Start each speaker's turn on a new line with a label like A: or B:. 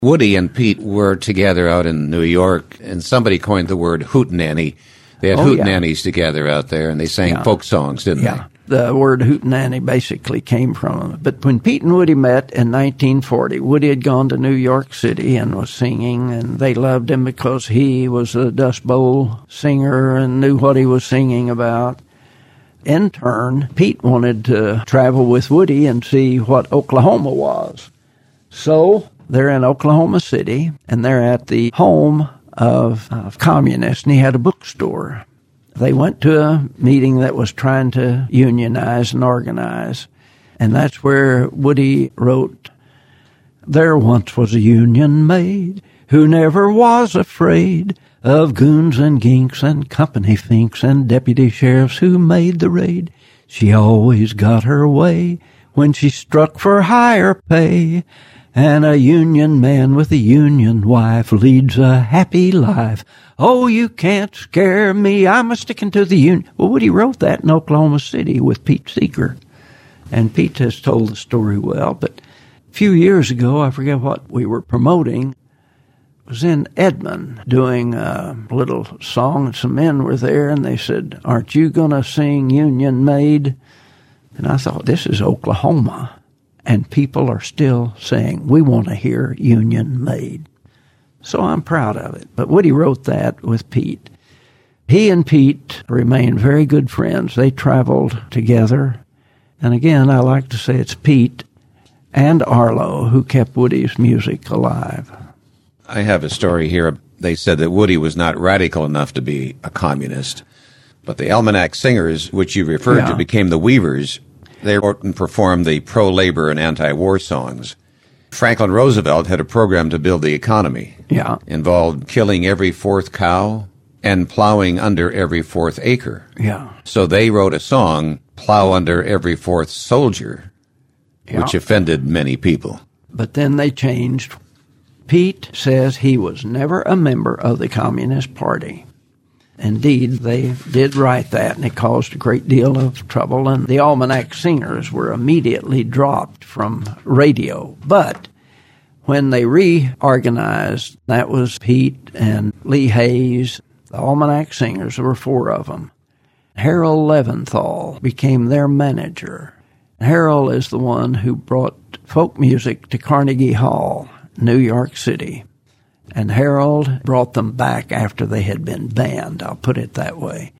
A: Woody and Pete were together out in New York, and somebody coined the word hootenanny. They had hootenannies together out there, and they sang folk songs, didn't they?
B: The word hootenanny basically came from them. But when Pete and Woody met in 1940, Woody had gone to New York City and was singing, and they loved him because he was a Dust Bowl singer and knew what he was singing about. In turn, Pete wanted to travel with Woody and see what Oklahoma was. So they're in Oklahoma City, and they're at the home of communists, and he had a bookstore. They went to a meeting that was trying to unionize and organize, and that's where Woody wrote, "There once was a union maid who never was afraid of goons and ginks and company finks and deputy sheriffs who made the raid. She always got her way when she struck for higher pay. And a union man with a union wife leads a happy life. Oh, you can't scare me, I'm a-sticking to the union." Well, Woody wrote that in Oklahoma City with Pete Seeger. And Pete has told the story well. But a few years ago, I forget what we were promoting, was in Edmond doing a little song, and some men were there, and they said, "Aren't you going to sing Union Maid?" And I thought, this is Oklahoma. And people are still saying, we want to hear Union Maid. So I'm proud of it. But Woody wrote that with Pete. He and Pete remained very good friends. They traveled together. And again, I like to say it's Pete and Arlo who kept Woody's music alive.
A: I have a story here. They said that Woody was not radical enough to be a communist. But the Almanac Singers, which you referred to, became the Weavers. They wrote and performed the pro-labor and anti-war songs. Franklin Roosevelt had a program to build the economy. Involved killing every fourth cow and plowing under every fourth acre. So they wrote a song, "Plow Under Every Fourth Soldier," which offended many people.
B: But then they changed. Pete says he was never a member of the Communist Party. Indeed, they did write that, and it caused a great deal of trouble, and the Almanac Singers were immediately dropped from radio. But when they reorganized, that was Pete and Lee Hayes, the Almanac Singers, there were 4 of them. Harold Leventhal became their manager. Harold is the one who brought folk music to Carnegie Hall, New York City. And Harold brought them back after they had been banned, I'll put it that way.